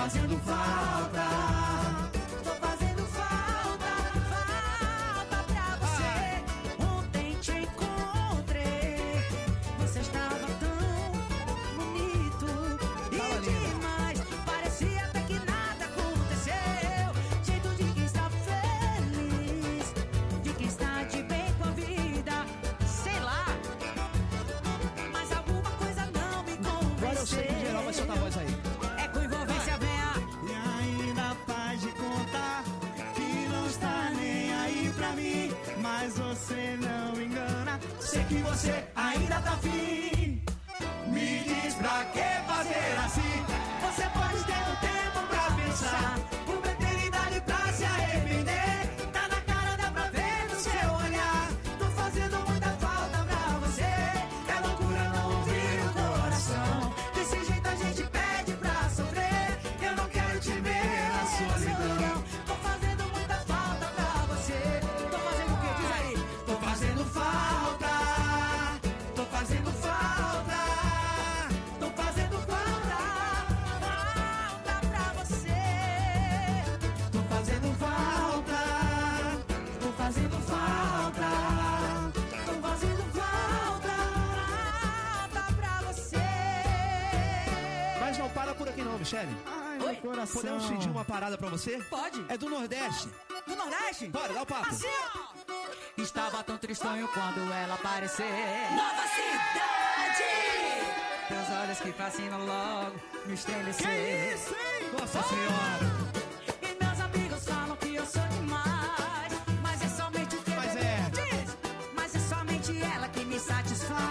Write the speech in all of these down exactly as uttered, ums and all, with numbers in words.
fazendo falta. Tô fazendo falta, falta pra você. Ontem te encontrei, você estava tão bonito e demais. Parecia até que nada aconteceu. Jeito de quem está feliz, de quem está de bem com a vida. Sei lá, mas alguma coisa não me convenceu. Agora eu sei que geral vai soltar a voz aí. É com envolvência, venha. E ainda faz de contar que não está nem aí pra mim, mas você não engana. Sei que você ainda tá afim. Me diz pra que fazer assim? Você pode ter um tempo pra pensar, uma eternidade pra se arrepender. Tá na cara, dá pra ver no seu olhar. Tô fazendo muita falta pra você. É loucura não ouvir o coração. Desse jeito a gente pede pra sofrer. Eu não quero te ver na solidão. Tô fazendo muita falta pra você. Tô fazendo o que? Diz aí. Tô fazendo falta. Tô fazendo falta. Tô fazendo falta, falta pra você. Tô fazendo falta. Tô fazendo falta, tô fazendo falta, falta pra você. Mas não para por aqui não, Michele. Ai, Oi? meu coração. Podemos pedir uma parada pra você? Pode? É do Nordeste. Do Nordeste? Bora, dá o papo. Assim, ó. Estava tão tristonho quando ela apareceu. Nova cidade! Teus olhos que fascinam logo me estremeceu. Que isso, hein? Nossa Senhora. E meus amigos falam que eu sou demais, mas é somente o que Mas é. diz. Mas é somente ela que me satisfaz.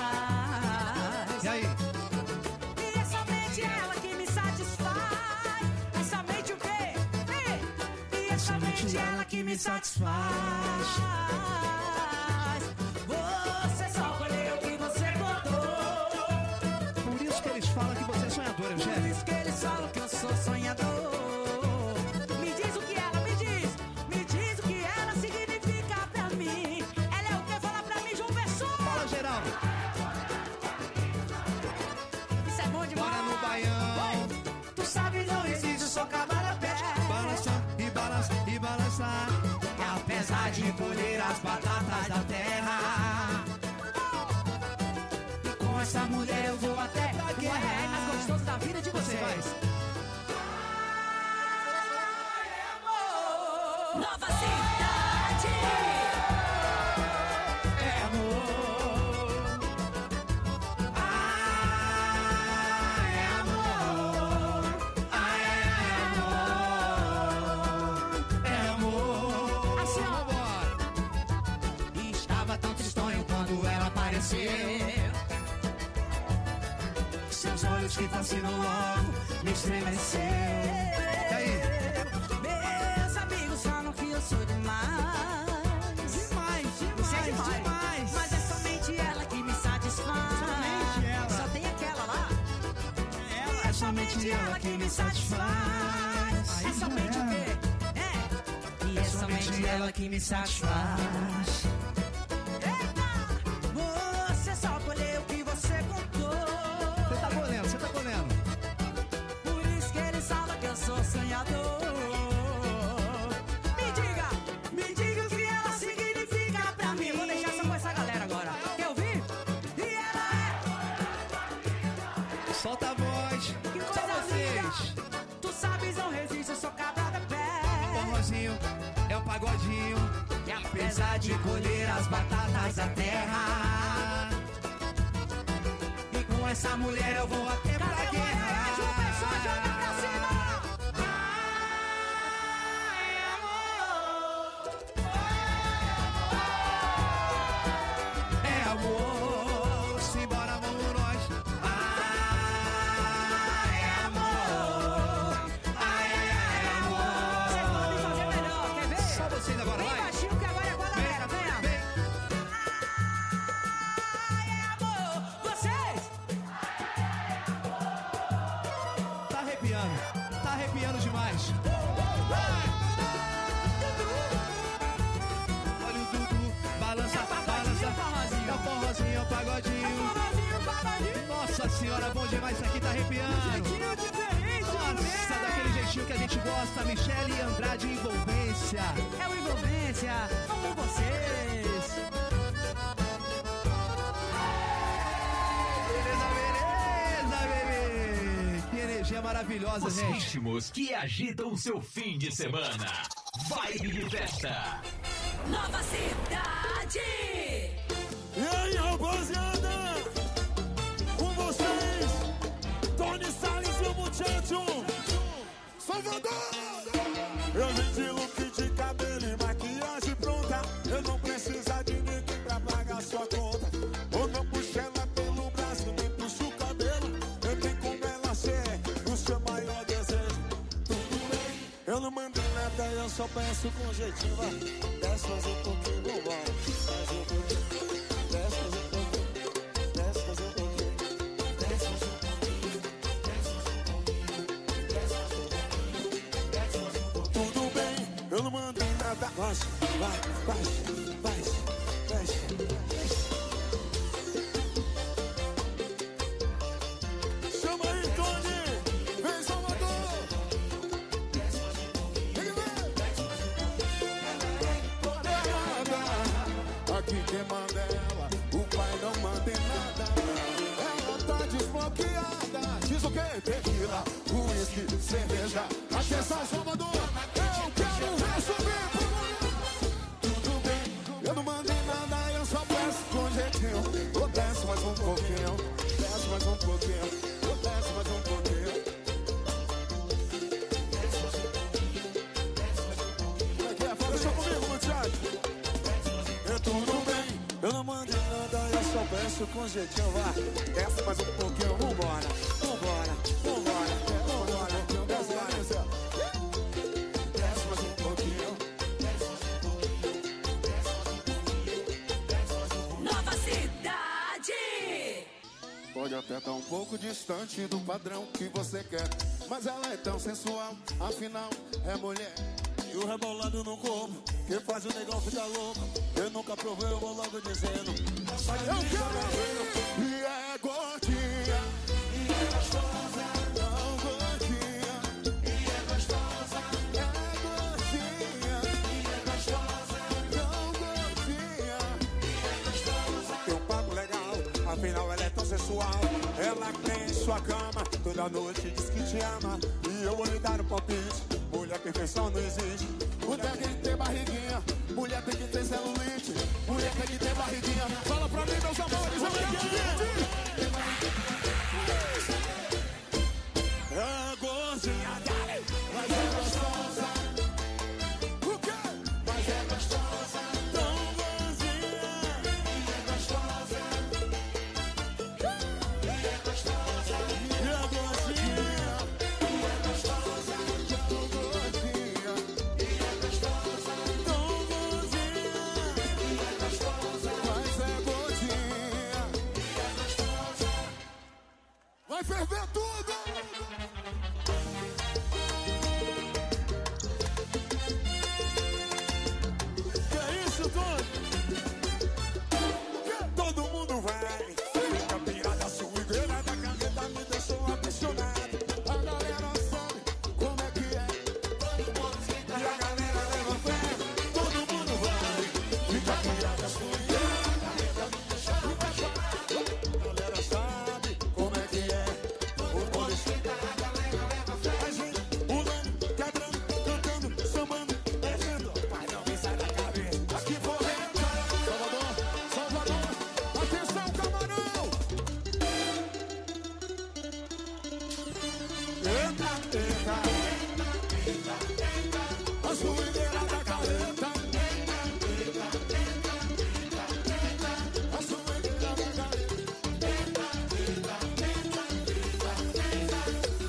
E aí? E é somente ela que me satisfaz. É somente o quê? Ei! E é somente ela que me satisfaz. Você só colheu o que você botou. Por isso que eles falam que você é sonhadora, Por Michele. isso que eles falam que eu sou sonhador. Me diz o que ela, me diz. Me diz o que ela significa pra mim. Ela é o que? Fala pra mim, João Pessoa. Fala, Geraldo. Isso é bom demais. Bora no baião. Oi. Tu sabe, não existe, eu sou cavalo a pé. Balançar e balançar e balançar. Apesar de colher as batatas da terra, E com essa mulher eu vou até Pra o guerra. é mais gostoso da vida de Você vocês. vai. Nova cidade! é amor. Ai, é amor. Ai, ai, é amor. É amor. Assim, ó. Vambora. E estava tão tristonho quando ela apareceu. Seus olhos que fascinam logo me estremeceu. E aí? Meus amigos falam que eu sou demais. Demais, Você é demais. Mas é somente ela que me satisfaz. Somente ela. Só tem aquela lá. Ela É somente ela que me satisfaz. É somente o quê? É. E é somente ela que me satisfaz. Eita! Você só colheu o que você contou. Você tá colhendo, você tá colhendo. Por isso que eles falam que eu sou sonhador. Me diga, me diga o que ela significa pra mim. Vou deixar só com essa galera agora. Quer ouvir? E ela é. Solta a voz. Que Só coisa vocês. linda. Tu sabes, não resiste, eu sou cabra pé. Forrozinho é um pagodinho. E apesar de colher as batatas da terra, e com essa mulher eu vou até pra Cadê o guerra. Moraes? Uma pessoa joga pra cima. Ai, amor. É amor. Simbora, vamos nós. Ai, amor. Ai, ai, ai, amor. Vocês podem fazer melhor, quer ver? Só vocês agora, Bem vai. baixinho que agora é com a galera, venha. Vem. Ai, amor, vocês. Tá arrepiando. Tá arrepiando demais. Olha o Dudu. Balança, É o pagodinho, balança. o forrozinho. É o forrozinho, é o pagodinho. Forrozinho, pagodinho. Nossa senhora, bom demais. Isso aqui tá arrepiando. Jeitinho diferente, Nossa, mulher. daqui gosta, Michele Andrade Envolvência. É o Envolvência, amo vocês. Beleza, beleza, bebê. Que energia maravilhosa, Os gente. ritmos que agitam o seu fim de semana. Vibe de festa. Nova Cidade. E aí, rapaziada? Com vocês, Tony Salles e o Muchacho. Salvador! Eu vim de look de cabelo e maquiagem pronta. Eu não preciso de ninguém pra pagar sua conta. Eu não puxo ela pelo braço, nem puxo o cabelo. Eu tenho como ela ser o seu maior desejo. Tudo bem, eu não mando nada, eu só peço com jeitinho. Vai, desce mais um pouquinho, vambora. Mais um pouquinho. Desce mais um pouquinho. Desce mais um pouquinho. Desce mais um pouquinho. Desce mais um pouquinho. Desce mais um pouquinho. Desce mais um pouquinho. Tudo bem, eu não mando nada. Baixa, vai, baixa, baixa, baixa. Chama aí, Tony! Vem, Salvador! Desce mais um pouquinho. Desce mais um pouquinho. Aqui quem manda é ela, o pai não manda em nada. Ela tá desbloqueada. Diz o quê? Tequila, uísque, cerveja. Atenção, Salvador! Eu quero receber por tudo bem, eu não mando em nada, eu só peço com jeitinho. Eu desço mais um pouquinho, desço mais um pouquinho, eu desço mais um pouquinho. Desce mais um pouquinho, desce mais um pouquinho. Como é que é? Fala isso comigo, muchacho. É tudo bem, eu não mando em nada, eu só peço com jeitinho. Vai, desce mais um pouquinho, vambora, vambora, vambora, vambora, desce mais um pouquinho. Desce mais um pouquinho. Nova Cidade. Pode até estar um pouco distante do padrão que você quer, mas ela é tão sensual, afinal é mulher. E o rebolado no corpo, que faz o negão ficar louco. Eu nunca provei, eu vou logo dizendo. Eu quero e é gordinha, e é gostosa, não gordinha, e é gostosa, é gordinha, e é gostosa, não gordinha, e é gostosa. Tem um papo legal, afinal ela é tão sensual. Ela tem sua cama, toda noite diz que te ama. E eu vou lhe dar um palpite, mulher perfeição não existe. Mulher tem que ter barriguinha, mulher tem que ter celulite, mulher tem que ter barriguinha. Fala pra mim, meus amores, eu quero é gordinha, mas é gostosa. O quê? Mas é gostosa, tão gordinha. E é gostosa. E é gostosa. E é gordinha. E é gostosa, tão gordinha. E é gostosa, tão gordinha. E é gostosa, mas é gordinha. E é gostosa. Vai ferver tudo! Que é isso, Tony? Todo mundo vai. Fica pirada, a suideira da caneta me deixou apaixonado. A galera sabe como é que é. E a galera leva fé. Todo mundo vai. Fica pirada, a suideira da caneta me deixou apaixonado. A galera sabe como é que é. O policita, a galera leva fé. A gente pulando, quebrando, cantando, sambando, descendo. Mas não me sai da cabeça. Aqui for Salvador, Salvador, atenção, camarão! Eita, eita, eita, eita, a suideira da careta. Eita, eita, eita, eita, eita, a suideira da careta. Eita, eita, eita, eita, eita.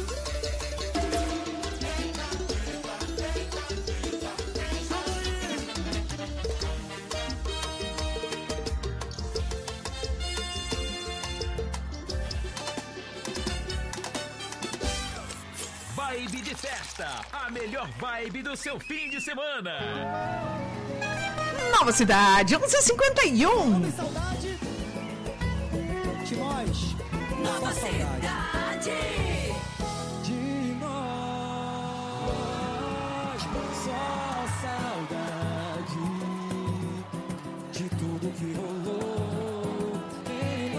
Vibe de festa, a melhor vibe do seu fim de semana. Nova Cidade, onze e cinquenta e um. Saudade de nós. Nova Cidade. De nós. Só saudade de tudo que rolou em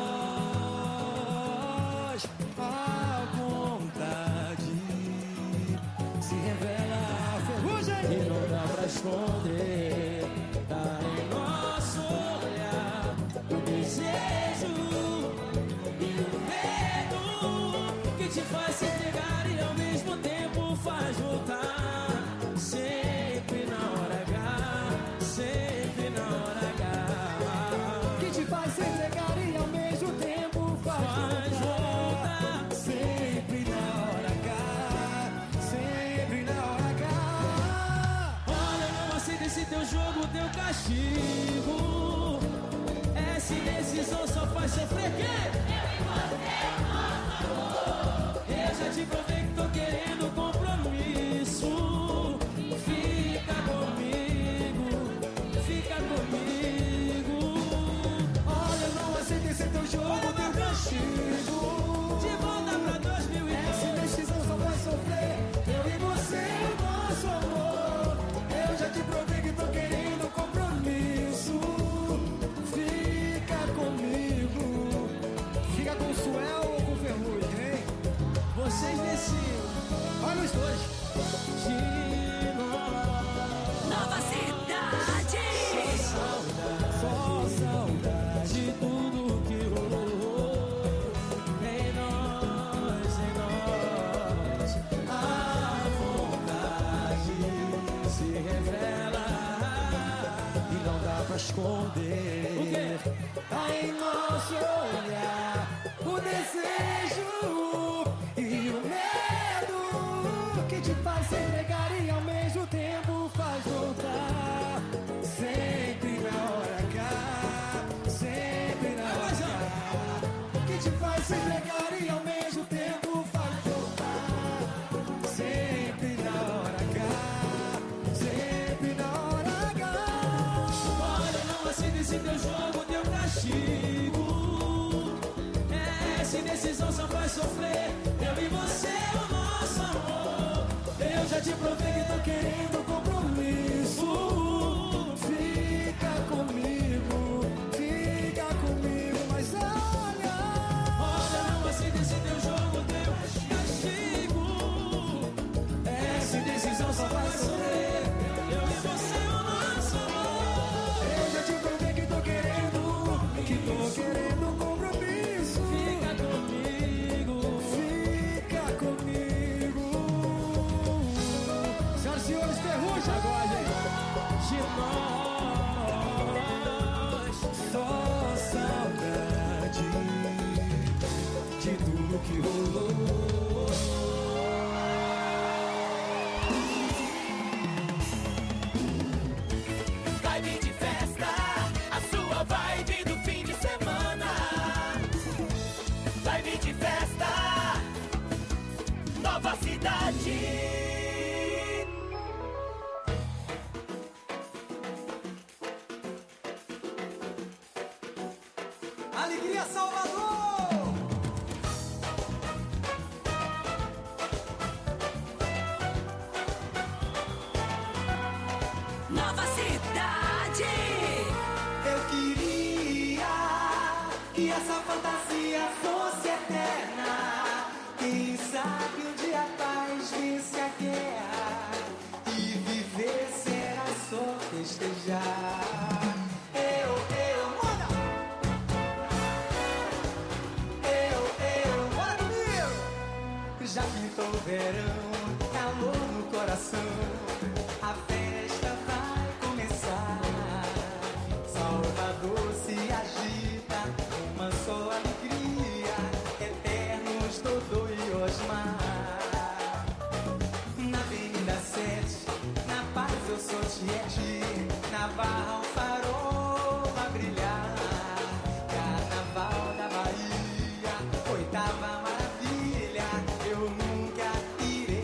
nós. A vontade se revela a ferrugem e não dá pra esconder. Tá em nosso olhar o desejo e o medo que te faz se entregar e ao mesmo tempo faz voltar. Sempre na hora H, sempre na hora H, que te faz se entregar e ao mesmo tempo faz, faz voltar. Sempre na hora H, sempre na hora H. Olha, não aceita esse teu jogo, teu castigo. Essa indecisão só faz sofrer quê? Eu já te provei que tô querendo compromisso. Fica comigo, fica comigo. Olha, não aceita esse teu jogo, teu castigo. De volta pra dois mil e dois. Essa indecisão só vai sofrer. Eu e você, o nosso amor. Eu já te provei que tô querendo compromisso. Fica comigo. Fica com o Suel ou com o Ferrugem, hein? Vocês decidem. Olha os dois. De Nova Cidade. Só saudade de tudo que rolou em nós, em nós. A vontade se revela e não dá pra esconder. O quê? Tá em nosso olhar o desejo e o medo que te faz se entregar e ao mesmo tempo faz voltar. Sempre na hora H, sempre na hora H, que te faz se entregar e ao mesmo tempo faz voltar. Sempre na hora H, sempre na hora H. Olha, não aceita esse teu jogo, teu castigo. Essa indecisão só faz sofrer. Eu e você, o nosso amor. Eu já te provei que tô querendo compromisso. Fica comigo, fica comigo. Mas olha, olha, não aceita esse teu jogo, teu castigo. Essa indecisão só faz sofrer. Eu e você, o nosso amor. Eu já te provei que tô querendo, que tô querendo compromisso. Fica comigo, fica comigo. Senhoras e senhores, Ferrugem agora, gente. De nós, só saudade de tudo que rolou. Vibe de festa, a sua vibe do fim de semana. Vibe de festa, Nova Cidade. Alegria Salvador! Nova Cidade. Eu queria que essa fantasia fosse eterna. Quem sabe um dia a paz vence a guerra e viver será só festejar. Eu, eu, manda! Eu, eu, bora comigo! Já pintou o verão, calor no coração. A festa vai começar. Salvador se agita, uma só alegria. Eternos Dodô e Osmar. Na Avenida sete, na paz eu sou Tiete. Na Barra o farol vai brilhar. Carnaval da Bahia, oitava maravilha. Eu nunca irei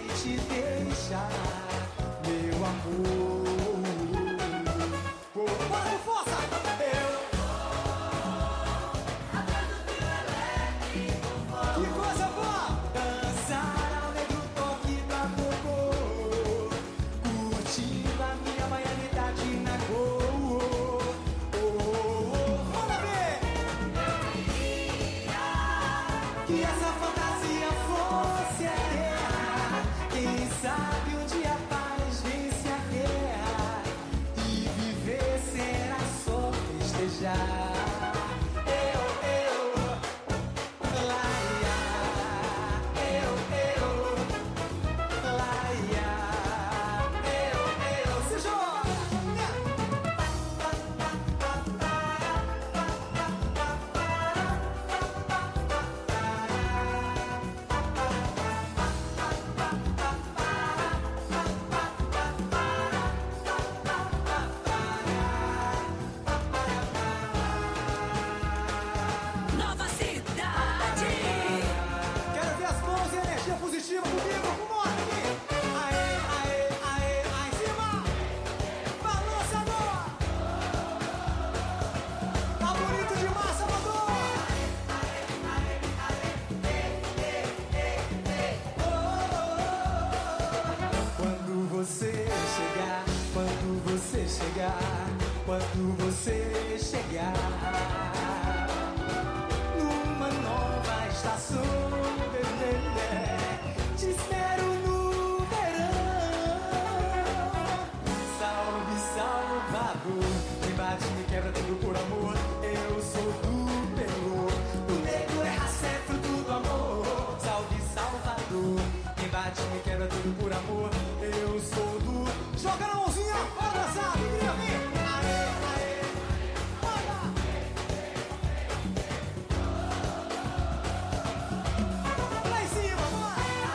que essa fantasia fosse a guerra. Quem sabe um dia a paz vence a guerra e viver será só festejar. Eu, eu, laia. Eu, eu, laia. Eu, eu, se joga. Nova Cidade. Quero ver as mãos e energia positiva comigo. Vambora aqui. Aê, aê, aê, lá em cima. Balança, amor. Tá bonito demais, Salvador. Quando você chegar, quando você chegar, quando você chegar numa nova estação, bebê, te espero no verão. Salve, Salvador, me bate, me quebra tudo por amor. Eu sou do Peru, o negro é raça, é fruto do amor. Salve, Salvador, me bate, me quebra tudo por amor. Eu sou do... Joga na mãozinha, bora dançar, alegria, vem. Aê, aê, bora. Lá em cima, bora!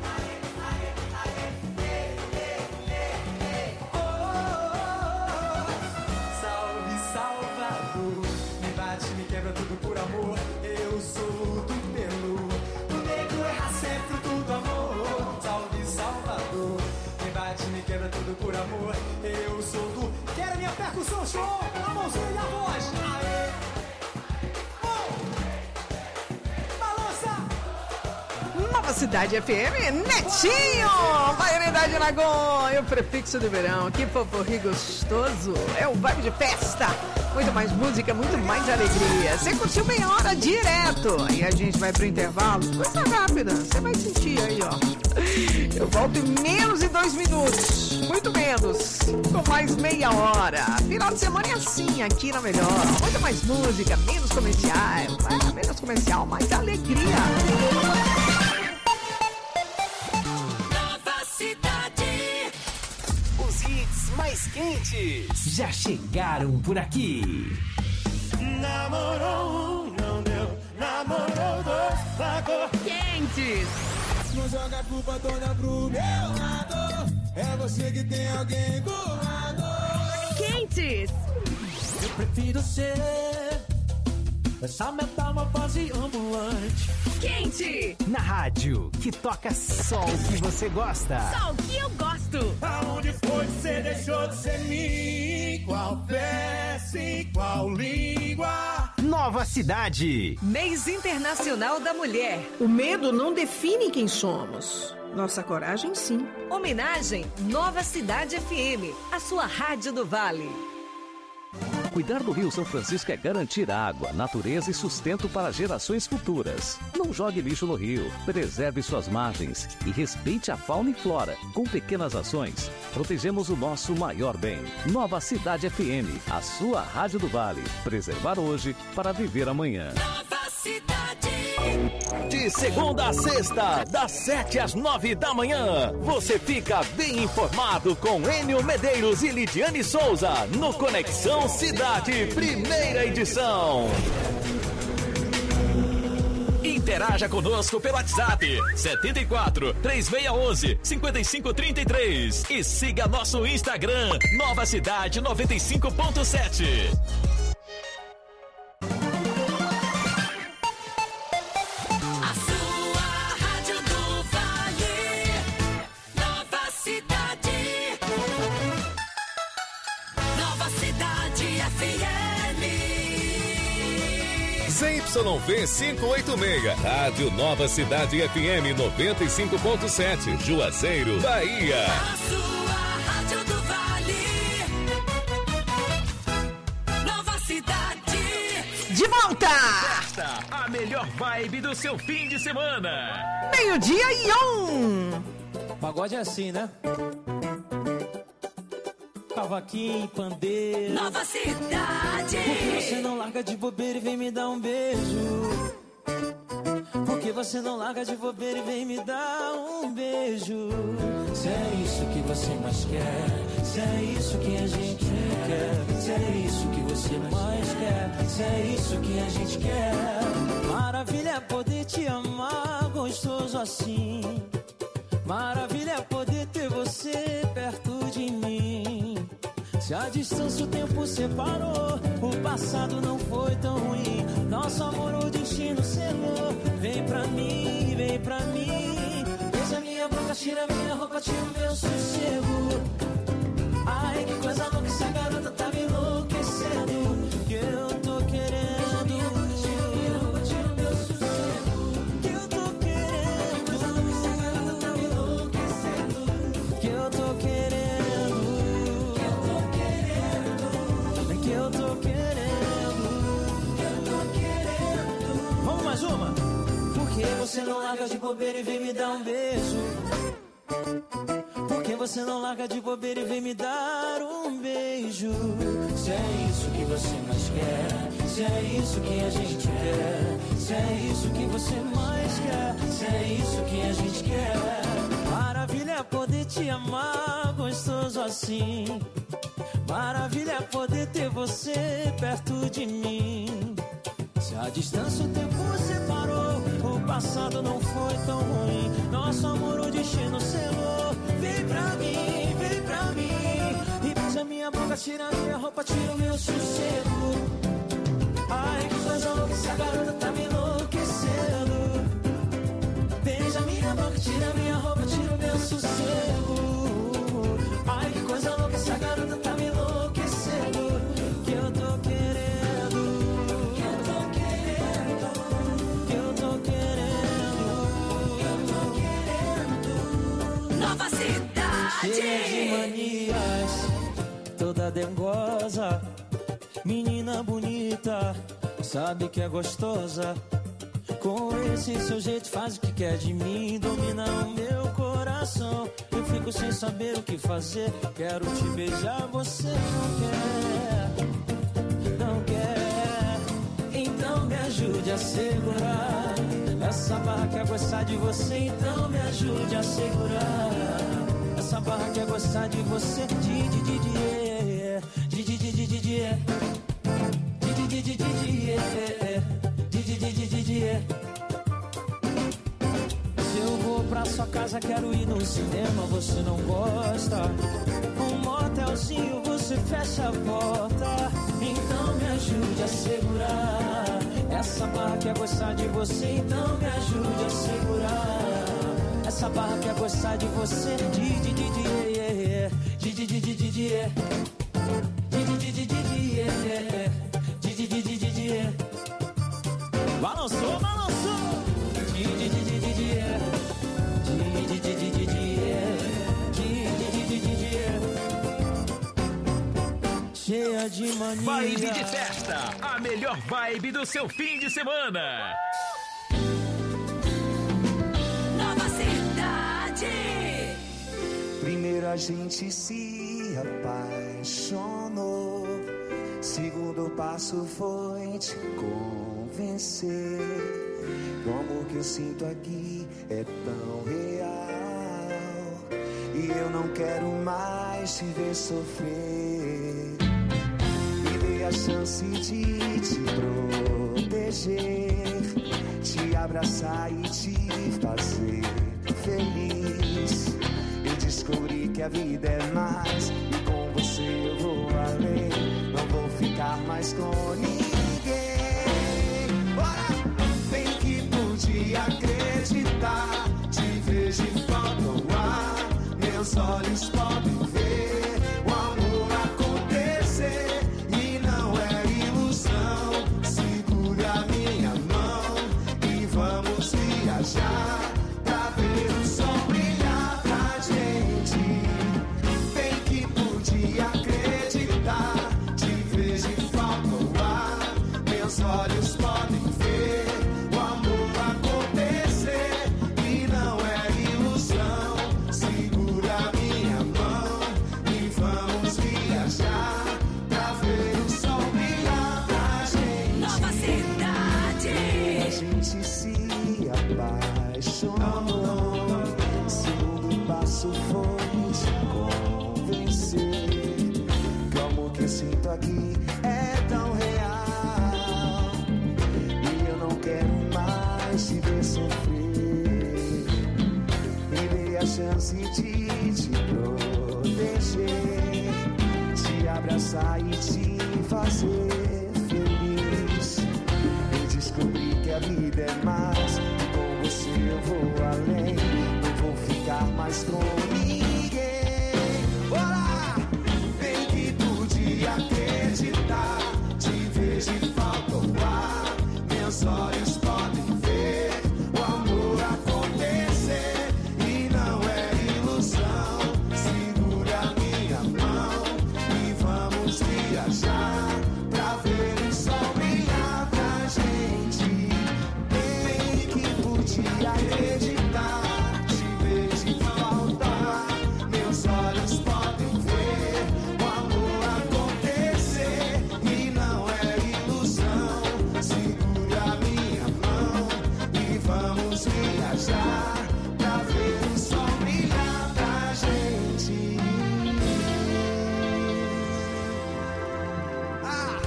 Oh, oh, oh. Salve, Salvador, me bate, me quebra tudo por amor. Eu sou do Peru, o negro é raça, é fruto do amor. Salve, Salvador, me bate, me quebra tudo por amor. Eu sou do... Quero minha percussão, show! A mãozinha e a voz! Aê! Oh! Balança! Nova Cidade F M, Netinho! Variedade Lagoa e o prefixo do verão. Que poporri gostoso! É o vibe de festa! Muito mais música, muito mais alegria. Você curtiu meia hora direto. Aí a gente vai pro intervalo. Coisa rápida, você vai sentir aí, ó. Eu volto em menos de dois minutos. Muito menos. Com mais meia hora. Final de semana é assim, aqui na Melhor. Muito mais música, menos comercial. É, menos comercial, mais alegria. Nova Cidade. Os hits mais quentes já chegaram por aqui. Namorou um, não deu. Namorou dois, largou. Quentes. Não joga a culpa toda pro meu lado. É você que tem alguém do lado. Quentes. Eu prefiro ser essa metamorfose ambulante. Quente. Na rádio, que toca só o que você gosta. Só o que eu gosto. Aonde foi que você deixou de ser mim? Qual peça e qual língua? Nova Cidade. Mês Internacional da Mulher. O medo não define quem somos. Nossa coragem, sim. Homenagem Nova Cidade F M, a sua rádio do Vale. Cuidar do Rio São Francisco é garantir água, natureza e sustento para gerações futuras. Não jogue lixo no rio, preserve suas margens e respeite a fauna e flora. Com pequenas ações, protegemos o nosso maior bem. Nova Cidade F M, a sua rádio do Vale. Preservar hoje para viver amanhã. Nova Cidade. De segunda a sexta, das sete às nove da manhã, você fica bem informado com Enio Medeiros e Lidiane Souza no Conexão Cidade, primeira edição. Interaja conosco pelo WhatsApp setenta e quatro, três seis um um, cinco cinco três três e siga nosso Instagram Nova Cidade noventa e cinco ponto sete. Z Y V quinhentos e oitenta e seis, Rádio Nova Cidade F M noventa e cinco ponto sete, Juazeiro, Bahia. A sua rádio do Vale. Nova Cidade. De volta! A melhor melhor vibe do seu fim de semana. Meio-dia e um. Pagode é assim, né? Cavaquinho, pandeiro. Nova Cidade. Por que você não larga de bobeira e vem me dar um beijo? Por que você não larga de bobeira e vem me dar um beijo? Se é isso que você mais quer, se é isso que a gente quer, se é isso que você mais quer, se é isso que a gente quer. Maravilha é poder te amar gostoso assim. Maravilha é poder ter você perto de mim. Se a distância o tempo separou, o passado não foi tão ruim. Nosso amor o destino selou. Vem pra mim, vem pra mim. Beija minha boca, tira minha roupa, tira o meu sossego. Ai, que coisa louca, essa garota tá me enlouquecendo. Que eu tô querendo. Tira minha roupa, tira o meu sossego. Que eu tô querendo. Que coisa louca, essa garota tá me enlouquecendo. Que eu tô querendo. Que eu tô querendo, eu tô querendo. Vamos mais uma? Por que você não larga de bobeira e vem me dar um beijo? Por que você não larga de bobeira e vem me dar um beijo? Se é isso que você mais quer, se é isso que a gente quer, se é isso que você mais quer, se é isso que a gente quer. Maravilha é poder te amar gostoso assim. Maravilha é poder ter você perto de mim. Se a distância o tempo separou, o passado não foi tão ruim. Nosso amor o destino selou. Vem pra mim, vem pra mim. E beija minha boca, tira minha roupa, tira o meu sossego. Ai, que coisa louca, essa garota tá me enlouquecendo. Beija minha boca, tira minha roupa, tira o meu sossego. Ai, que coisa louca, essa garota tá me enlouquecendo. Que eu tô querendo. Que eu tô querendo. Que eu tô querendo. Que eu tô querendo. Nova Cidade. Cheia de manias, toda dengosa. Menina bonita, sabe que é gostosa. Com esse seu jeito faz o que quer de mim. Domina o meu coração. Eu fico sem saber o que fazer. Quero te beijar, você não quer. Não quer. Então me ajude a segurar essa barra quer gostar de você. Então me ajude a segurar essa barra quer gostar de você. Di, di, di, di, é. Di, di, di, di, di, di, é. Di, di, di, di, di, di, é. Di, di, di, di, di, di, é. Se eu vou pra sua casa, quero ir no cinema, você não gosta. Um motelzinho, você fecha a porta. Então me ajude a segurar essa barra quer gostar de você. Então me ajude a segurar essa barra quer gostar de você. Di, di, di, di, é. Di, di, di, di, di, di, é. Di, di, di, di, di, di, é. Di, di, di, di, di, di, é. Balançou, balançou. Di, di, di, di, di, di, é. Di, di, di, di, di, di, é. Di, di, di, di, di, di, é. Cheia de mania. Vibe de festa, a melhor vibe do seu fim de semana. Nova Cidade. Primeiro a gente se apaixonou. Segundo passo foi te convencer. O amor que eu sinto aqui é tão real. E eu não quero mais te ver sofrer. Me dê a chance de te proteger, te abraçar e te fazer feliz. Eu descobri que a vida é mais, e com você eu vou além. Não vou ficar mais com ninguém. Bora! Bem que pude acreditar, te vejo e falta o ar. Meus olhos podem ver o amor acontecer. E não é ilusão. Segure a minha mão e vamos viajar pra ver o sol brilhar pra gente. Bem que pude acreditar, te vejo e falta o ar. sofrer. Me dê a chance de te proteger, te abraçar e te fazer feliz. Eu descobri que a vida é mais, e com você eu vou além. Não vou ficar mais com ninguém. Bora! Bem que podia acreditar, te vejo e falta o ar. Meus olhos podem ver o amor acontecer, e não é ilusão. Segura a minha mão e vamos viajar pra ver o sol brilhar pra gente. Bem que podia acreditar, te vejo e falta ar. Meus olhos podem ver o amor acontecer, e não é ilusão. Segura a minha mão e vamos viajar pra ver o sol brilhar pra gente. Ah!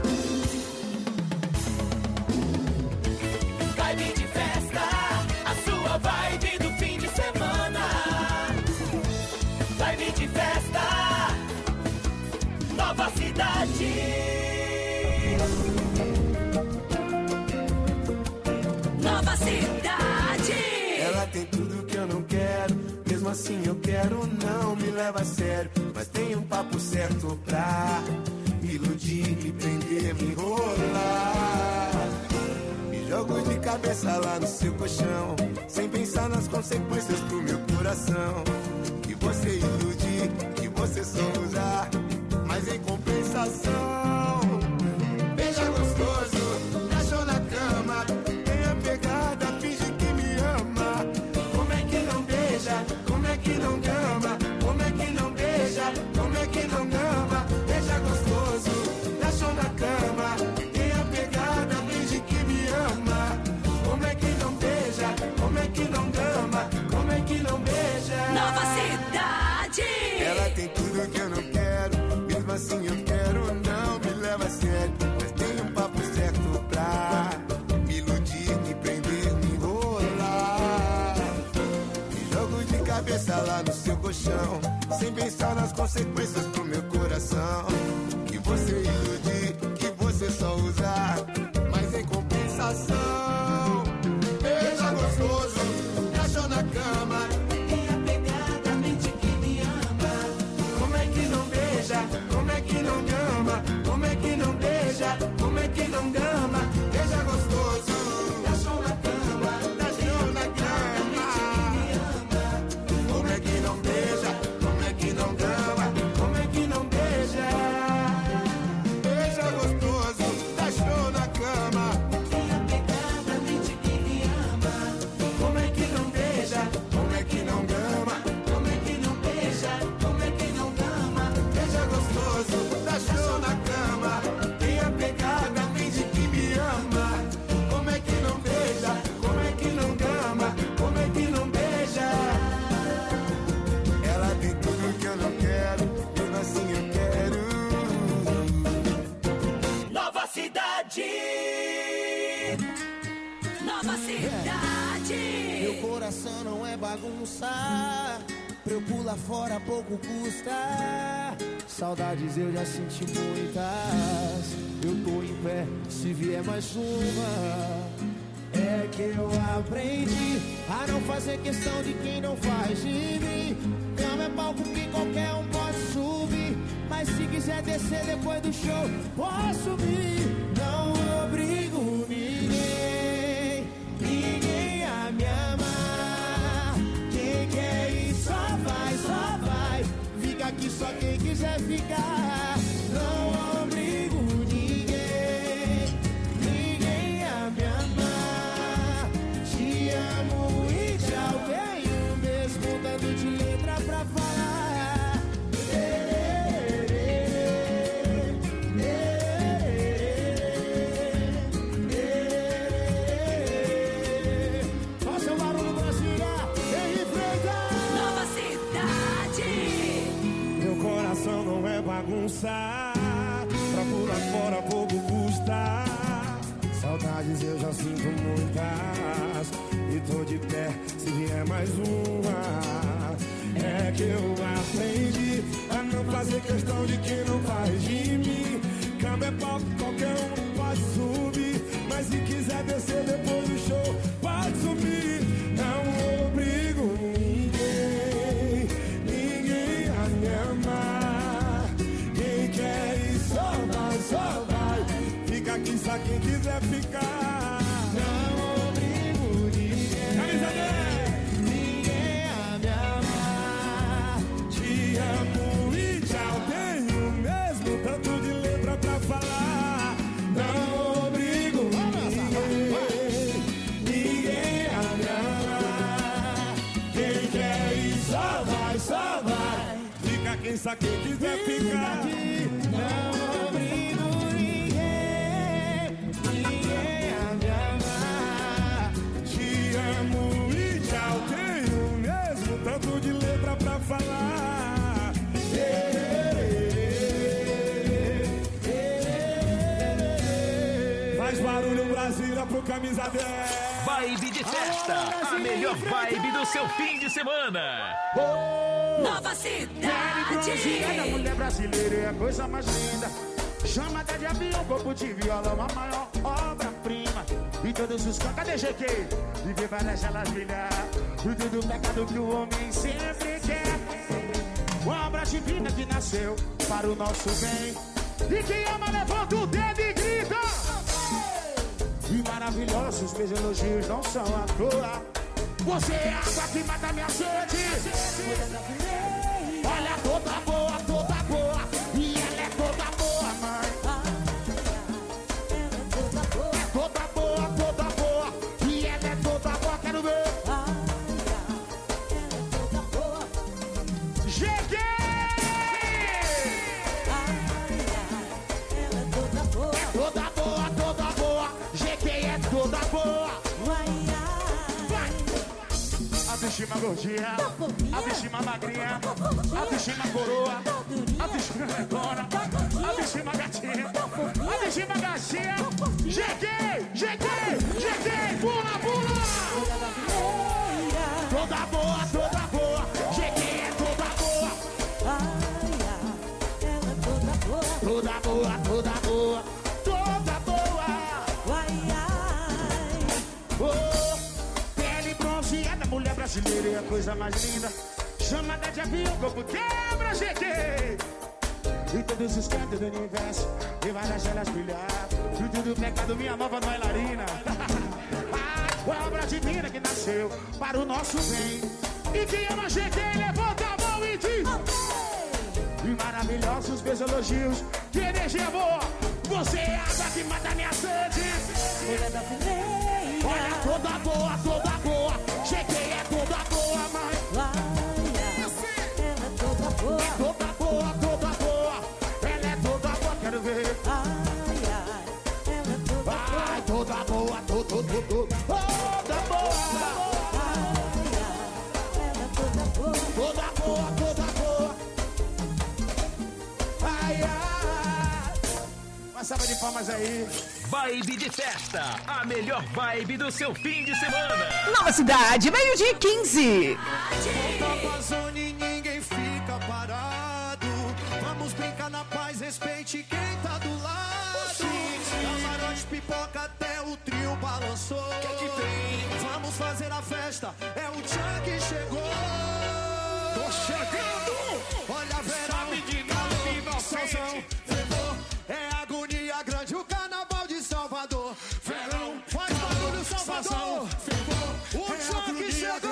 Vibe de festa, a sua vibe do fim de semana. Vibe de festa, Nova Cidade. Nova Cidade. Ela tem tudo que eu não quero, mesmo assim eu quero, não me leva a sério. Mas tem um papo certo pra me iludir, me prender, me enrolar. Me jogo de cabeça lá no seu colchão, sem pensar nas consequências pro meu coração. Que você iludir, que você só usar, mas em compensação, beija gostoso, cachorro na cama, tem a pegada, finge que me ama. Como é que não beija? Como é que não gama? Como é que não beija? Como é que não gama? Beija gostoso, cachorro na cama, tem a pegada, finge que me ama. Como é que não beija? Como é que não gama? Como é que não beija? Nova Cidade. Ela tem tudo que eu não quero, mesmo assim eu quero, não me leva a sério. Mas tem um papo certo pra me iludir, me prender, me enrolar. Me jogo de cabeça lá no seu colchão, sem pensar nas consequências pro meu coração. Que você iludir, que você só usar, mas em compensação, beija gostoso, cachorro na cama, tem a pegada, mente que me ama. Como é que não beija? Como é que não gama? Como é que não beija? Como é que não gama? Beija gostoso, cachorro na cama, cachorro na cama. Como é que não beija? Como é que não gama? Como é que não beija? Beija gostoso, cachorro na cama, tem a pegada, mente que me ama. Como é que não beija? Como é que não gama? Como é que não beija? Como é que não gama? Beija gostoso, cachorro na cama, tem a pegada, finge que me ama. Como é que não beija? Como é que não gama? Como é que não beija? Ela tem tudo que eu não quero, mesmo assim eu quero. Nova Cidade. Nova Cidade. Meu coração não é bagunça, pra eu pular fora pouco custa. Saudades eu já senti muitas, eu tô em pé, se vier mais uma. É que eu aprendi a não fazer questão de quem não faz de mim. Cama é palco que qualquer um pode subir, mas se quiser descer depois do show, posso subir. Não obrigo ninguém, ninguém a me amar. Quem quer ir só vai, só vai. Fica aqui só quem quiser ficar. Não obrigo ninguém, ninguém a me amar. Te amo igual, tenho mesmo tanto de letra pra falar. Faça o barulho, Brasília, Henrique Freitas. Nova Cidade. Meu coração não é bagunça, pra pular fora pouco custa. Saudades eu já sinto muitas, e tô de pé, se vier mais uma. É que eu aprendi a não fazer questão de quem não faz de mim. Cama é palco, qualquer um pode subir, mas se quiser descer depois do show, pode subir. Não obrigo ninguém, ninguém a me amar. Quem quer ir só vai, só vai. Fica aqui só quem quiser ficar. Não obrigo ninguém, ninguém a me amar. Te amo e tchau, tenho mesmo tanto de letra pra falar. Não obrigo ninguém, ninguém a me amar. Quem quer ir só vai, só vai. Fica quem só quem quiser ficar. Não obrigo ninguém, ninguém a me amar. Te amo e tchau, tenho mesmo tanto de letra pra falar. Faz barulho Brasília pro camisa dez. Vibe de festa, a melhor vibe do seu fim de semana. Nova Cidade. A mulher brasileira é a coisa mais linda. Chamada de avião, corpo de violão, a maior obra-prima. E todos os cantos, cadê G Q? Viver várias elas brilhar. E tudo pecado que o homem sempre quer. Uma obra divina que nasceu para o nosso bem. E quem ama levanta o dedo e grita. E maravilhosos meus elogios não são à toa. Você é a água que mata minha sede. Olha, toda boa, toda boa. E ela é toda boa, mãe. É toda boa, toda boa. E ela é toda boa, quero ver. G Q! É toda boa, toda boa. G Q é toda boa. A bichinha gordinha, a bichinha magrinha, a bichinha coroa, a bichinha negona, a bichinha gatinha, a bichinha gatinha. G Q, G Q, G Q, pula, pula. Toda boa, toda boa. G Q é toda boa. Toda boa, toda boa, toda boa. Oh, pele bronzeada, mulher brasileira é a coisa mais linda. Chamada de avião, corpo quebra, G Q. E todos os cantos do universo, e várias elas brilhar. E tudo pecado, minha nova bailarina. A obra divina que nasceu para o nosso bem. E quem ama G Q, levanta a mão e diz. E maravilhosos meus elogios, que energia boa. Você é a água que mata minha sede. Olha, toda boa, toda boa. G Q é toda boa, mãe. É toda boa, toda boa. Ela é toda boa, quero ver. Ai, toda boa, toda, toda, toda, toda boa. Toda boa, toda boa. Ai, ai. Uma salva de palmas aí. Vibe de festa, a melhor vibe do seu fim de semana. Nova Cidade, meio-dia e quinze. Nova Zone, ninguém fica parado. Vamos brincar na paz, respeite quem tá do lado. Camarote, pipoca, até o trio balançou. Que que tem? Vamos fazer a festa, é o Tchan que chegou. Tô chegando! Olha, verão, sabe de nada, inocência. É agonia grande, o carnaval de Salvador. Verão, faz barulho, Salvador. O Tchan que chegou.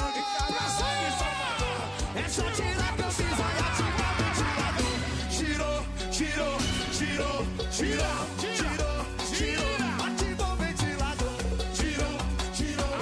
É só tirar que eu fiz, vai ativar o ventilador. Tirou, tirou, tirou, tirou, tirou, tirou. Ativou o ventilador. Tirou, tirou,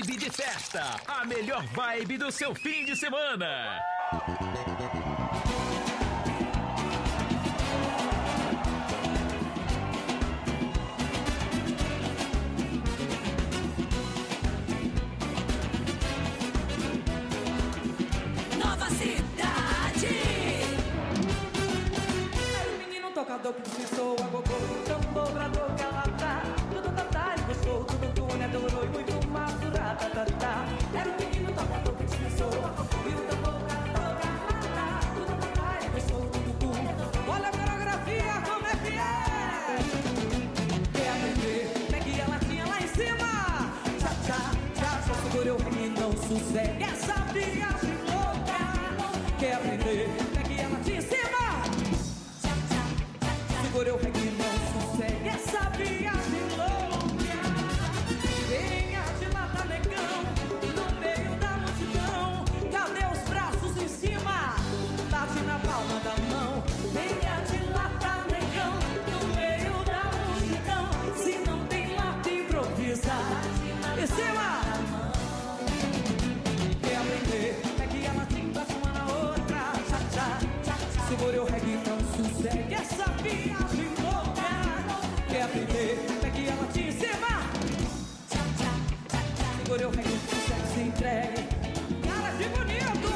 Vibe de festa, a melhor vibe do seu fim de semana. Nova Cidade. Era um menino tocador que dispensou a gogô, tambor pra tocar lá tá, tudo tá tá, e gostou, tudo túnel, adorou e muito maturá, tá tá tá. Era um menino tocador que dispensou a gogô, e o tambor pra tocar lá tá, tudo tá tá, e gostou, tudo túnel. Olha a coreografia, como é que é? Quer aprender? Pegue a latinha lá em cima. Tchá, tchá, tchá, só segura o rei e não sossega essa viagem louca. Quer aprender? Pegue a latinha em cima. Segura o rei e não sossega essa viagem louca. Venha de lá, tá negão, no meio da multidão. Cadê os braços em cima? Bate na palma da mão. Venha de lá, tá negão, no meio da multidão. Se não tem lata, improvisa. Em cima! Quer aprender? Pegue a latinha, bate uma na outra. Tchá, tchá, tchá. Segura o reggae, não sossega essa viagem louca. Quer aprender? Pegue a latinha em cima. Segura o reggae, não sossega, se entregue. Cara, que bonito!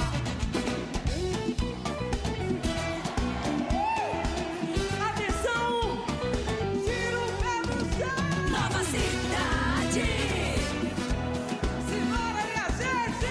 Atenção! Tira o pé do chão! Nova Cidade. Simbora, minha gente!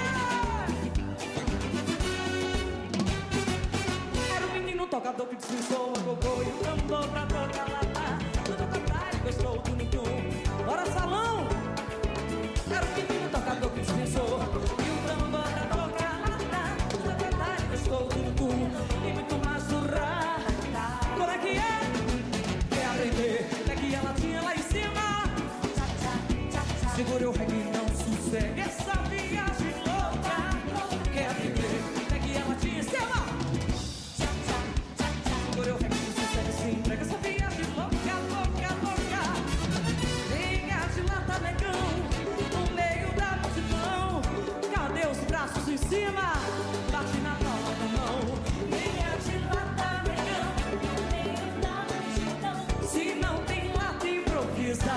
Era um menino tocador que dispensou a gogô e o tambor pra tocar lá tá. Tudo cantar e gostou do tum. Bora, salão! Era um menino tocador que dispensou e o tambor pra tocar lá tá. Tudo cantar e gostou do tum. E muito mais surra. Como é que é? Quer aprender? Pegue a latinha lá em cima. Segura o reggae, não sossega essa viagem louca. Quer aprender? Pegue a latinha em cima. Segura o reggae, não sossega, se entrega essa viagem louca, louca, louca. Venha de lá, tá negão, no meio da multidão. Cadê os braços em cima? Bate na palma da mão. Venha de lá, tá negão, no meio da multidão. Se não tem lata, improvisa.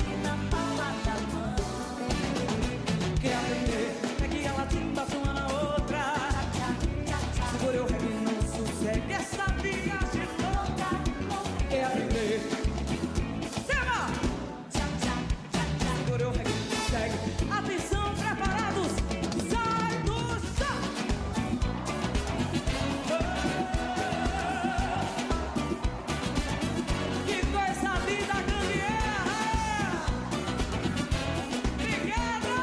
Quer aprender? Pegue a latinha, bate uma na outra. Segura o reggae, não sossega essa viagem louca. Quer aprender? Cima! Segura o reggae, não sossega. Atenção, preparados? Sai do chão! Que coisa linda, Gambiarra! Obrigada!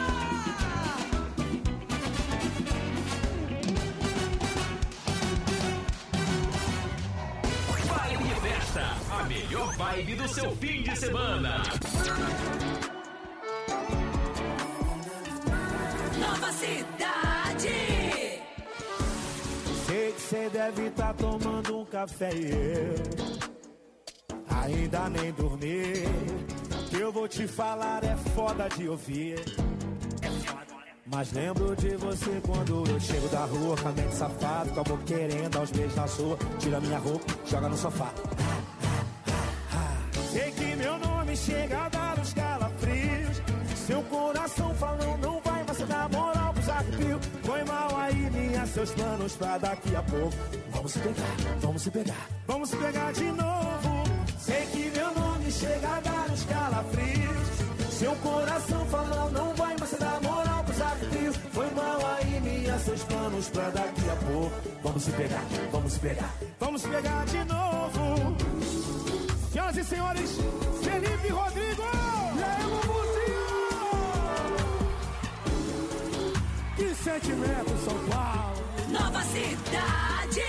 Vibe de festa, a melhor vibe do seu fim de semana. Nova Cidade. Sei que cê deve tá tomando um café e eu ainda nem dormi. Que eu vou te falar é foda de ouvir. Mas lembro de você quando eu chego da rua com a mente safada, com a boca querendo dar os beijos na sua. Tira minha roupa, joga no sofá. Sei que meu nome chega a dar uns calafrios. Seu coração falou não vai, mas você dá moral pros arrepios. Foi mal aí, minha, seus planos pra daqui a pouco. Vamos se pegar, vamos se pegar, vamos se pegar de novo. Sei que meu nome chega a dar uns calafrios. Seu coração falou não vai, mas você dá moral pros arrepios. Foi mal aí, minha, seus planos pra daqui a pouco. Vamos se pegar, vamos se pegar, vamos se pegar de novo. Senhoras e senhores, Felipe Rodrigo! E aí, Mumuzinho! Que sentimento, São Paulo! Nova Cidade.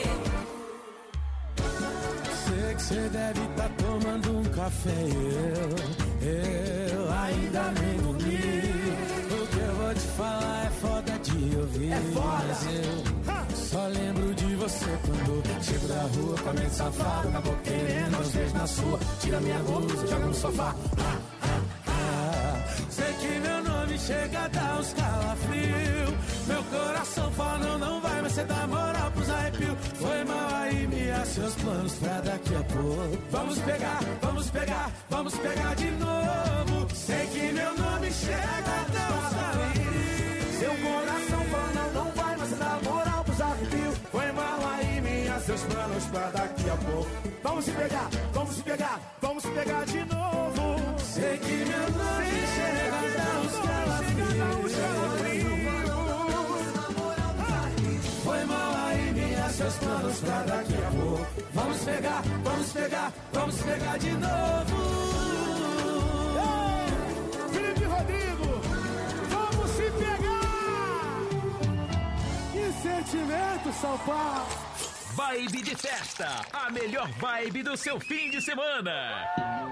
Sei que cê deve tá tomando um café e eu, eu ainda nem dormi. O que eu vou te falar é foda de ouvir. É foda! Mas eu só lembro de você quando chego da rua com a mente safada, acabou querendo aos beijos na sua. Tira minha blusa, joga no sofá. Ah, ah, ah. Sei que meu nome chega a dar uns calafrios. Meu coração fala não, não vai, mas cê dá moral pros arrepios. Foi mal aí, Mia, seus planos pra daqui a pouco. Vamos pegar, vamos pegar, vamos pegar de novo. Sei que meu nome chega a dar uns calafrios. Seu coração fala não, não vai, mas cê dá moral pros arrepios. Foi mal aí, Mia, seus planos pra daqui a pouco. Vamos se pegar, vamos se pegar, vamos se pegar de novo. Sei que meu nome chega a dar uns calafrios. Foi mal aí, Mia, seus planos pra daqui a pouco. Vamos pegar, vamos pegar, vamos pegar de novo. Ei, Felipe Rodrigo, vamos se pegar. Que sentimento, São Paulo. Vibe de festa, a melhor vibe do seu fim de semana.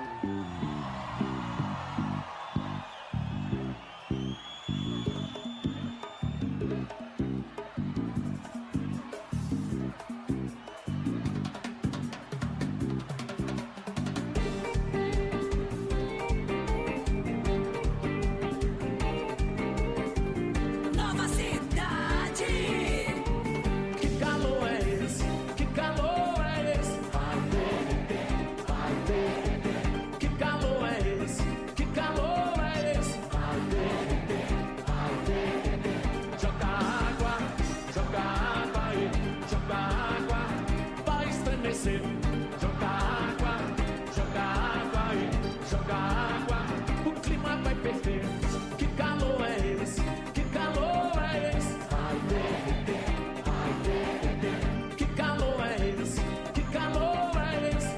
Nova Cidade. Que calor é esse? Que calor é esse? Que calor é esse? Que calor é esse? Joga água, joga água aí, joga água, vai estremecer. Joga água, joga água aí, joga água, o clima vai perder. Que calor é esse? Que calor é esse? Que calor é esse? Que calor é esse?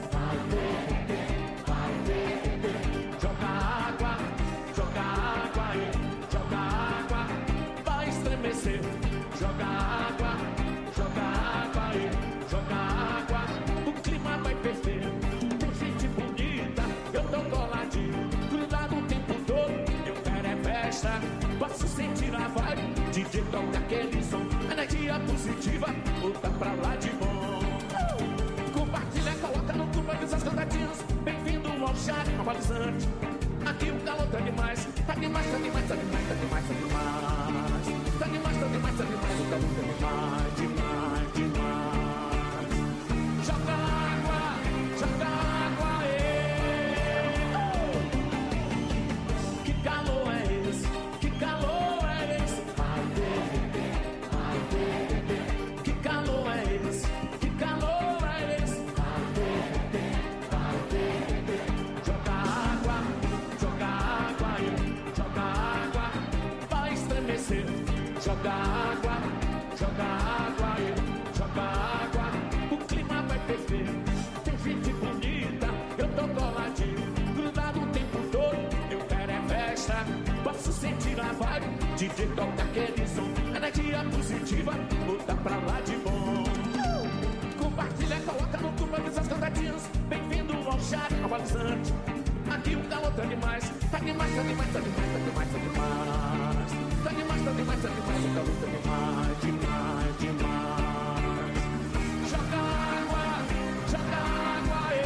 Joga água, joga água aí, joga água, vai estremecer. Joga água, joga água aí, joga água, o clima vai perder. Tem gente bonita, eu tô coladinho, grudado o tempo todo, eu quero é festa. Posso sentir a vibe, D J toca aquele som, energia positiva, volta pra lá de bom. Compartilha, coloca no turma e as cantadinhas. Bem-vindo ao Charme Normalizante. Aqui o calor tá demais, tá demais, tá demais, tá demais, tá demais, tá demais. Tá demais, tá demais, tá demais, o calor tá demais, demais, demais. Joga água, joga água, ê. Que calor é esse? Que calor é esse? Que calor é esse? Que calor é esse? Joga água, joga água aí, joga água, vai estremecer. Joga água, joga água aí, joga água, o clima vai perder. Tem gente bonita, eu tô coladinho, grudado o tempo todo, eu quero é festa. Posso sentir a vibe, D J toca aquele som, energia positiva, volta pra lá de bom. Compartilha, coloca no turma as cantadinhas. Bem-vindo ao Charme Normalizante. Aqui o calor tá demais, tá demais, tá demais, tá demais, tá demais, tá demais. Tá demais, tá demais, tá demais, o calor tá demais, demais, demais. Joga água, joga água, ê.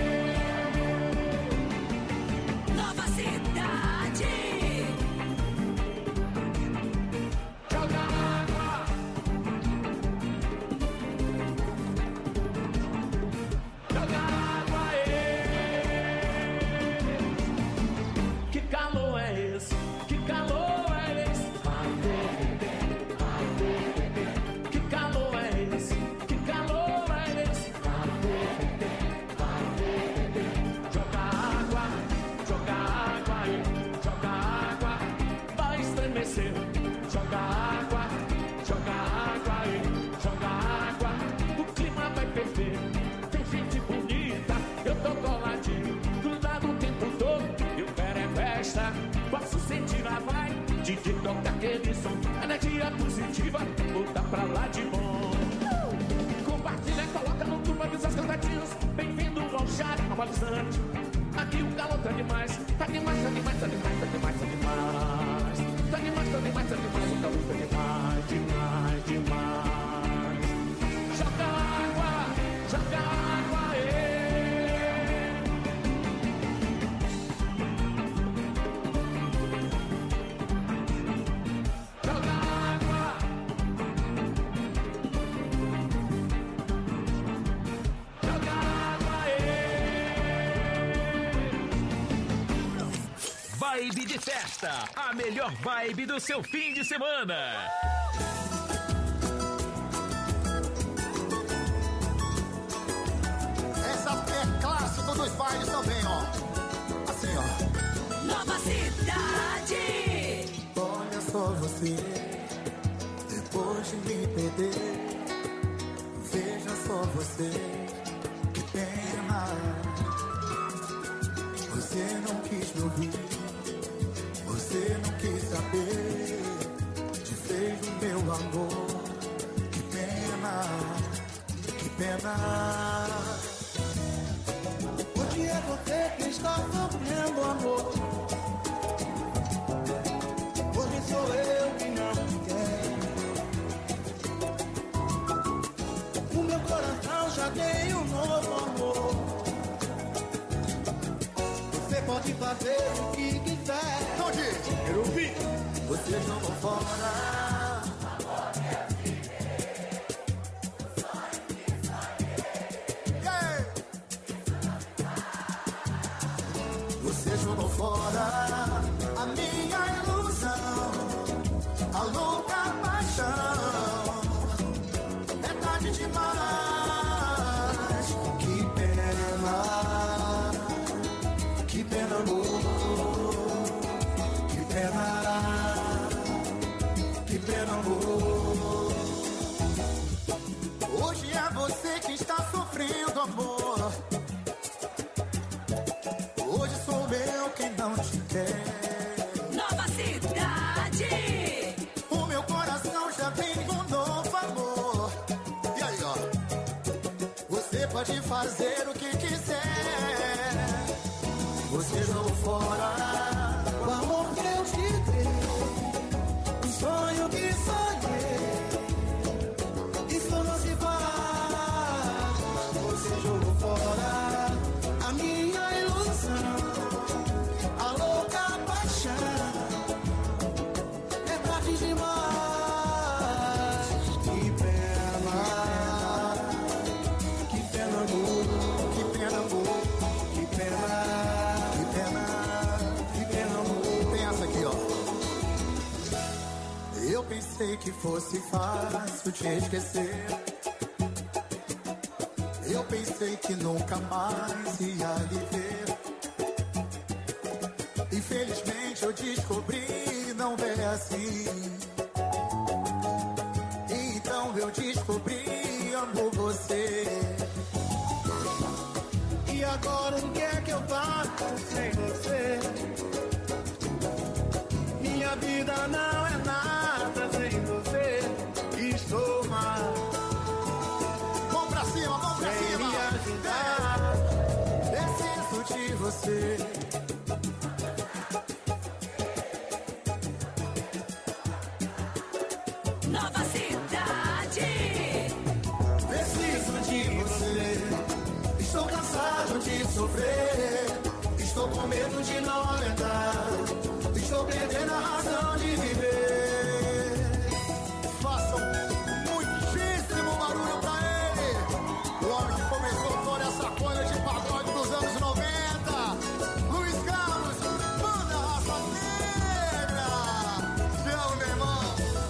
Nova Cidade. Joga água. Joga água, ê. Que calor é esse? Que calor é esse? Que calor é esse? Que calor é esse? Joga água, joga água aí, joga água, vai estremecer. Joga água, joga água aí, joga água, o clima vai perder. Tem gente bonita, eu tô coladinho, grudado o tempo todo, eu quero é festa. Posso sentir a vibe, D J toca aquele som, energia positiva, volta pra lá de bom. Compartilha, coloca no turma as cantadinhas. Bem-vindo ao Charme Normalizante. Aqui o calor tá demais, tá demais, tá demais, tá demais, tá demais, tá demais. Tá demais, tá demais, tá demais, o calor tá demais, demais, demais. Joga água, joga água, ê. Vibe de Festa, a melhor vibe do seu fim de semana. Essa é clássico dos bailes também, ó. Assim, ó. Nova Cidade. Olha só você, depois de me perder. Veja só você, que pena. Você não quis me ouvir, você não quis saber. Desfez o meu amor, que pena, que pena. Hoje é você que está sofrendo, amor. Hoje sou eu que não te quero. O meu coração já tem um novo amor. Você pode fazer o que quiser. Onde? Quero ouvir. Vocês não vão fora. Vocês jogam fora a minha ilusão, a louca paixão. É tarde demais, que pena, que pena, amor, que pena, que pena, amor. Hoje é você que está sofrendo, amor. Hoje sou eu quem não te quer. Nova Cidade. O meu coração já tem um novo amor. E aí, ó, você pode fazer o que quiser. Você jogou fora o amor que eu te dei, o sonho que sonhei. Isso não se faz. Você jogou fora a minha ilusão, a louca paixão. É tarde demais, que pena, que pena, amor, que pena, amor, que pena, que pena, que pena, amor. Tem essa aqui, ó. Eu pensei que fosse fácil te esquecer. Eu pensei que nunca mais ia lhe ver. Infelizmente eu descobri, não é assim. Então eu descobri, amo você. E agora o que é que eu faço sem você? Minha vida não é nada sem você. Estou mal. Vamos pra cima, vamos pra Vem cima. me ajudar. Preciso de você. Nova Cidade. Preciso de você. Estou cansado de sofrer. Estou com medo de não aguentar. Estou perdendo a razão de viver. Façam muitíssimo barulho pra ele. O homem que começou toda essa coisa de pagode dos anos noventa. Luiz Carlos, manda a raça negra. Tchau, meu irmão.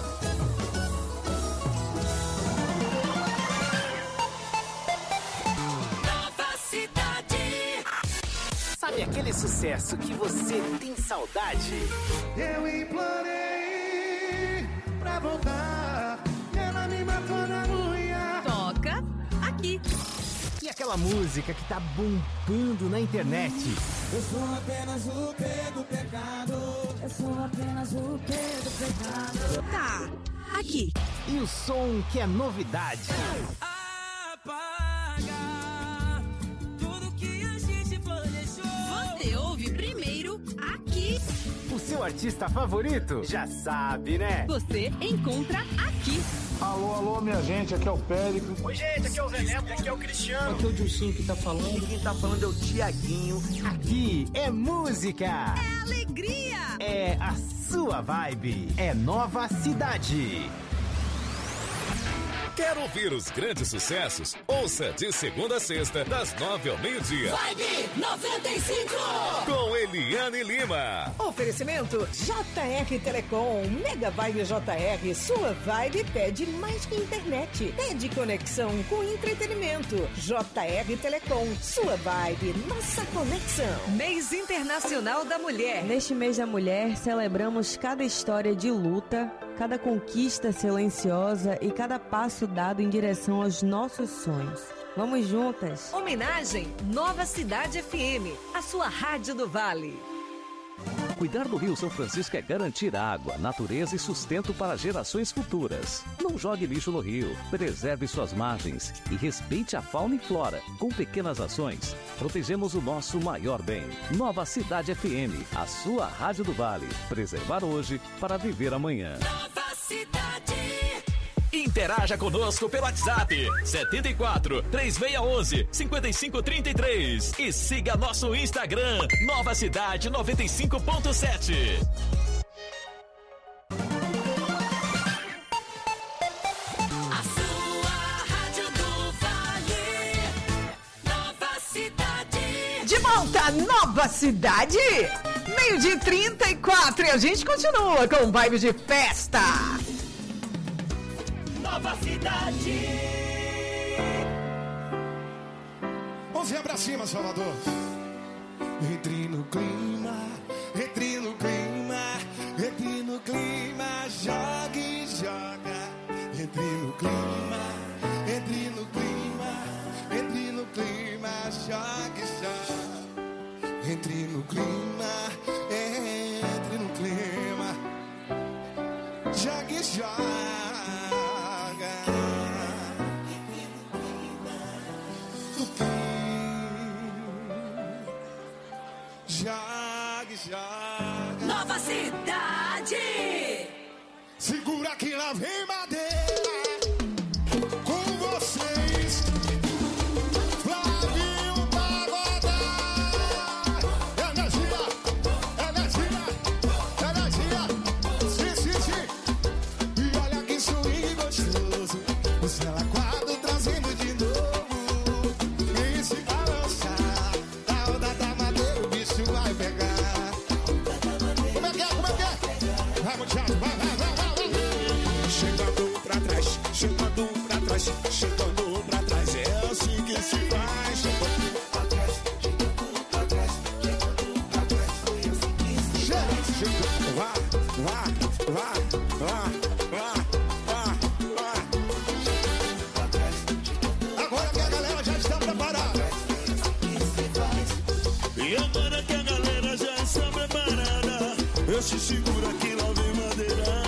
Nova Cidade. Sabe aquele sucesso que você tem saudade? Eu implorei pra voltar, e ela me matou na unha. Toca aqui. E aquela música que tá bombando na internet? Eu sou apenas o P do pecado. Eu sou apenas o P do pecado. Tá, aqui. E o som que é novidade? Apaga tudo que a gente planejou. Você ouve primeiro aqui. O seu artista favorito? Já sabe, né? Você encontra aqui. Alô, alô, minha gente, aqui é o Périco. Oi, gente, aqui é o Zé Neto, aqui é o Cristiano. Aqui é o Dilcinho que tá falando. E quem tá falando é o Tiaguinho. Aqui é música. É alegria. É a sua vibe. É Nova Cidade. Quer ouvir os grandes sucessos? Ouça de segunda a sexta, das nove ao meio-dia. Vibe noventa e cinco. Com Eliane Lima. Oferecimento J R Telecom, Mega Vibe J R, sua vibe pede mais que internet, pede conexão com entretenimento. J R Telecom, sua vibe, nossa conexão. Mês Internacional da Mulher. Neste mês da mulher, celebramos cada história de luta, cada conquista silenciosa e cada passo dado em direção aos nossos sonhos. Vamos juntas. Homenagem Nova Cidade F M, a sua rádio do Vale. Cuidar do Rio São Francisco é garantir água, natureza e sustento para gerações futuras. Não jogue lixo no rio, preserve suas margens e respeite a fauna e flora. Com pequenas ações, protegemos o nosso maior bem. Nova Cidade F M, a sua rádio do Vale. Preservar hoje para viver amanhã. Nova Cidade. Interaja conosco pelo WhatsApp setenta e quatro, três seis um um, cinco cinco três três e siga nosso Instagram Nova Cidade noventa e cinco ponto sete. A sua rádio do Vale. Nova Cidade. De volta, Nova Cidade. Meio-dia e trinta e quatro e a gente continua com vibe de festa. Nova Cidade. Mãozinha pra cima, Salvador. Entre no clima, entre no clima, entre no clima, joga e joga. Entre no clima, entre no clima, entre no clima, joga e joga. Entre no clima, entre no clima, joga e joga. Jogue, jogue. Nova Cidade. Segura que lá vem madeira. Com vocês, Flavinho Pagodá. Energia, energia, energia. Sim, sim, sim. E olha que swing gostoso. O céu aquado trazendo de novo. E se balançar, a onda da madeira o bicho vai pegar. Como é que é, como é que é? Vai, muchacho, vai, vai, vai, vai, vai. Chegando pra trás, chegando pra trás, chegando pra trás. É assim que se faz. Chegando pra trás, chegando pra trás, chegando pra trás. É assim que se faz. Chegando, vai, vai, vai, vai, vai, vai, vai. Agora que a galera já está preparada. E agora que a galera já está preparada, eu te seguro aqui, lá vem madeirada.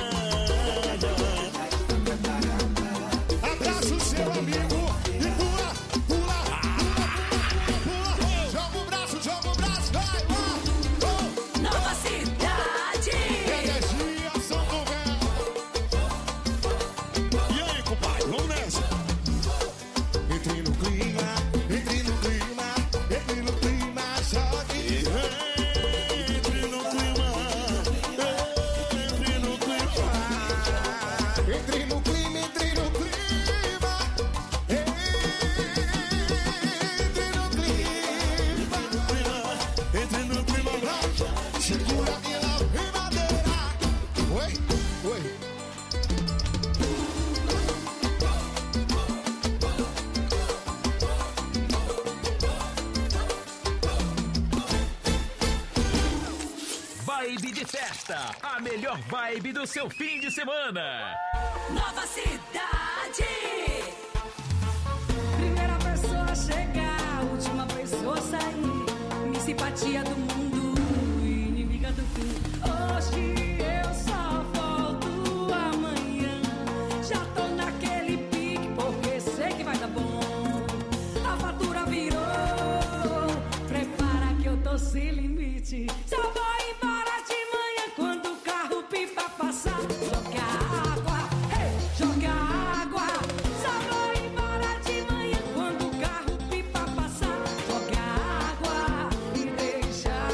Abraça o seu amigo e pula, pula, pula, pula. Joga o braço, joga o braço, vai, vai. Oh. Nova Cidade. Energia, São Governo. E aí, compadre, vamos nessa. Entre no clima, entre no clima, entre no clima, jogue. Entre no clima, entre no clima. Entre no clima, entre no clima. Entre no clima. Entre no clima, vai. Segura que lá vem madeira. Oi, oi. Vibe de festa, a melhor vibe do seu fim de semana. Nova Cidade. Primeira pessoa a chegar, última pessoa a sair. Minha simpatia do mundo, inimiga do fim. Hoje eu só volto amanhã. Já tô naquele pique, porque sei que vai dar bom. A fatura virou, prepara que eu tô sem limite. Só vou embora de manhã quando o carro pipa passar. Joga água, hey, joga água. Só vou embora de manhã quando o carro pipa passar. Joga água e deixa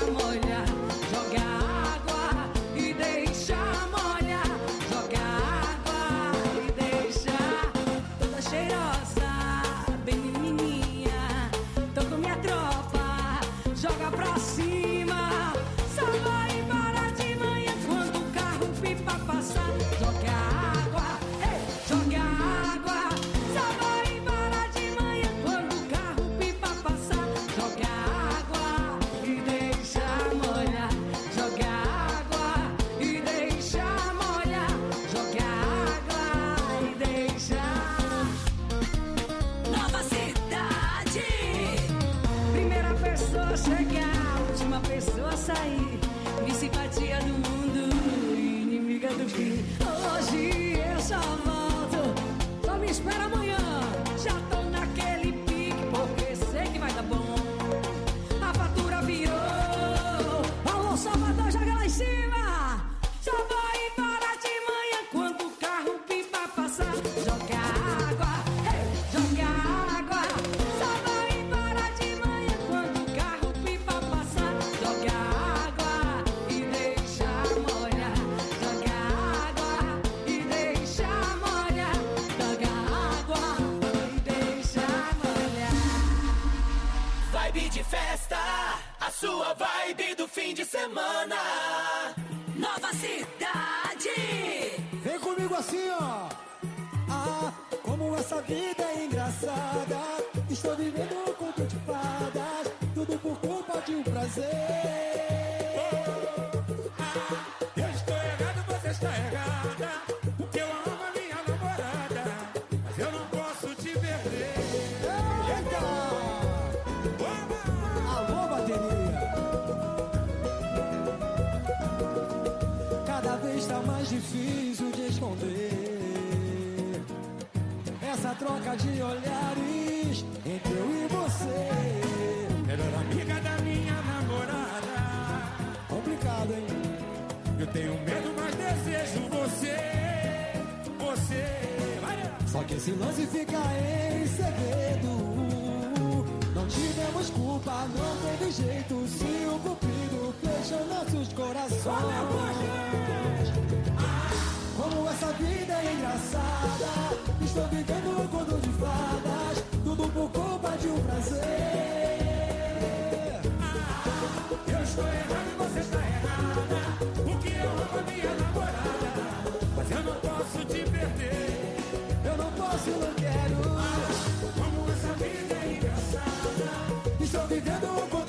pessoa chegar, última pessoa sair. Me simpatia do mundo, inimiga do fim. Hoje eu só volto, só me espera amanhã. Já tô naquele pique, porque sei que vai dar bom. A fatura virou. Alô, Salvador, joga lá em cima. Só vou embora de manhã quando o carro pipa passar. Joga água, hey, joga água. Só vou embora de manhã quando o carro pipa passar. Joga água e deixa molhar. Joga água e deixa molhar. Joga água e deixa molhar. Vibe de festa, a sua vibe do fim de semana. Nova Cidade. Vem comigo assim, ó. Ah, como essa vida é engraçada. Estou vivendo um conto de fadas. Tudo por culpa de um prazer. Ah, eu estou errado, você está errada. Porque eu amo a minha namorada. Mas eu não posso te perder. Eita! Alô, bateria. Cada vez tá mais difícil de esconder essa troca de olhares entre eu e você. Melhor amiga da minha namorada. Complicado, hein? Eu tenho medo, mas desejo você. Você. Só que esse lance fica em segredo. Não tivemos culpa, não teve jeito. Se o cupido fechou nossos corações. Como essa vida é engraçada. Estou vivendo um conto de fadas. Tudo por culpa de um prazer. Eu estou errado e você está errada. Porque eu amo a minha namorada. Mas eu não posso te perder. Eu não posso, não quero. Como essa vida é engraçada. Estou vivendo um conto